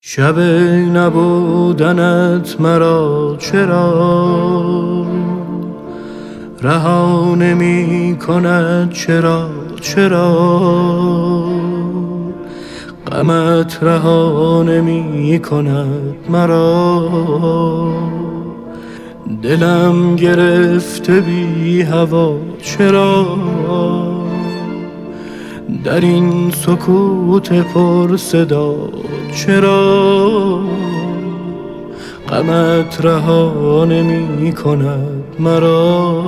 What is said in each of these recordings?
شب نبودنت مرا چرا رها نمی کند؟ چرا غمت رها نمی کند مرا؟ دلم گرفته بی هوا چرا در این سکوت پر صدا؟ چرا غمت رها نمی کند مرا؟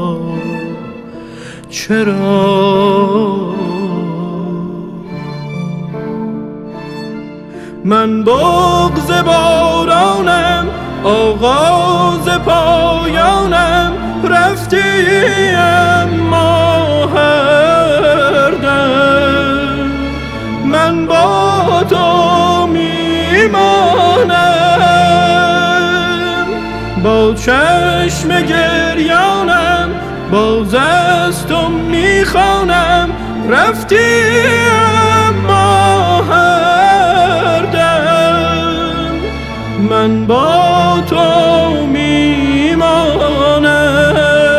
چرا من بغض بارانم، آغاز پایانم، رفتی اما هر دم من با تو میمانم. با چشم گریانم باز از تو میخوانم، رفتی اما هر دم من با تو میمانم.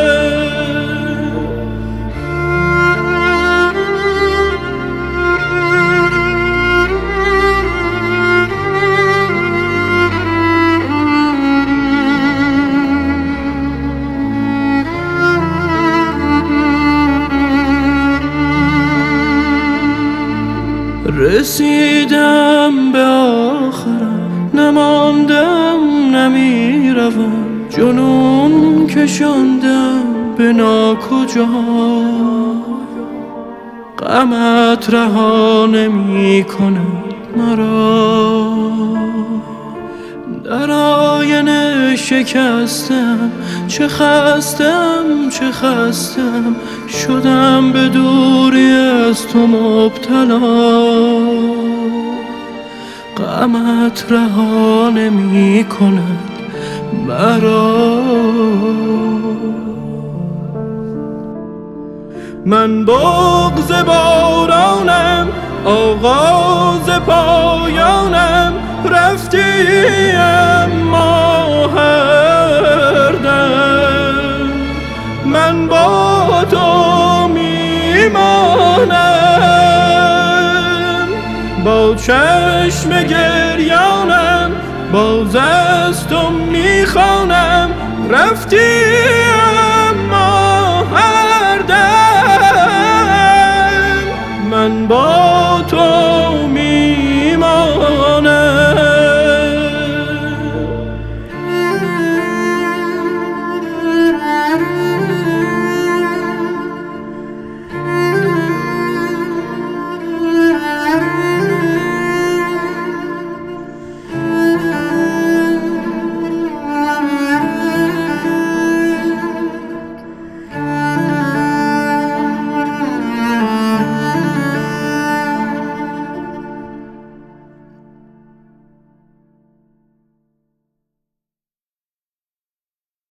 رسیدم به آخرم، نماندم نمیروم، جنون کشاندم به ناکجا. غمت رها نمی کند مرا، در آینه شکستم، چه خستم شدم به دوری از تو مبتلا. غمت رها نمی کند مرا. من بغض بارانم، آغاز پایانم، رفتی اما هر دم من با تو میمانم. با چشم گریانم باز از تو میخوانم، رفتی اما هر دم من با تو